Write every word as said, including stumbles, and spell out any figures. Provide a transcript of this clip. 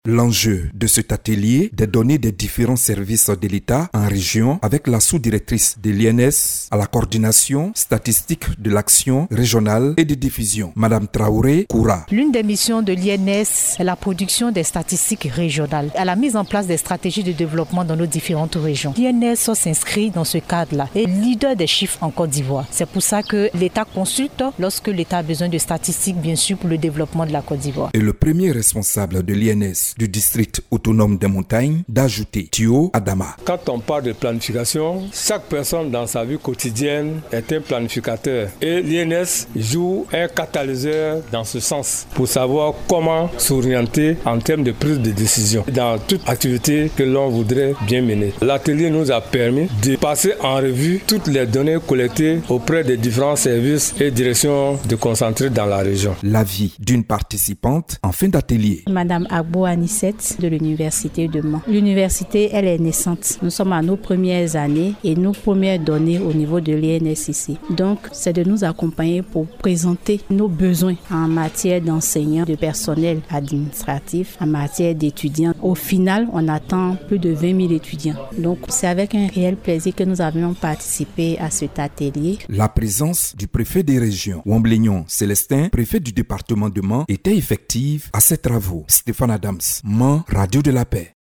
L'enjeu de cet atelier, des données des différents services de l'État en région avec la sous-directrice de l'I N S à la coordination statistique de l'action régionale et de diffusion, Madame Traoré Koura. L'une des missions de l'I N S est la production des statistiques régionales et la mise en place des stratégies de développement dans nos différentes régions. L'I N S s'inscrit dans ce cadre-là et leader des chiffres en Côte d'Ivoire. C'est pour ça que l'État consulte lorsque l'État a besoin de statistiques, bien sûr, pour le développement de la Côte d'Ivoire. Et le premier responsable de l'I N S du district autonome des montagnes d'ajouter Thio Adama. Quand on parle de planification, chaque personne dans sa vie quotidienne est un planificateur et l'I N S joue un catalyseur dans ce sens pour savoir comment s'orienter en termes de prise de décision dans toute activité que l'on voudrait bien mener. L'atelier nous a permis de passer en revue toutes les données collectées auprès des différents services et directions déconcentrées dans la région. L'avis d'une participante en fin d'atelier. Madame Agbo Anissette de l'Université de Mans. L'université, elle est naissante. Nous sommes à nos premières années et nos premières données au niveau de l'I N S ici. Donc, c'est de nous accompagner pour présenter nos besoins en matière d'enseignants, de personnel administratif, en matière d'étudiants. Au final, on attend plus de vingt mille étudiants. Donc, c'est avec un réel plaisir que nous avions participé à cet atelier. La présence du préfet des régions, Wamblignon Célestin, préfet du département de Mans, était effective à ces travaux. Stéphane Adams, Mans, Radio de la Paix.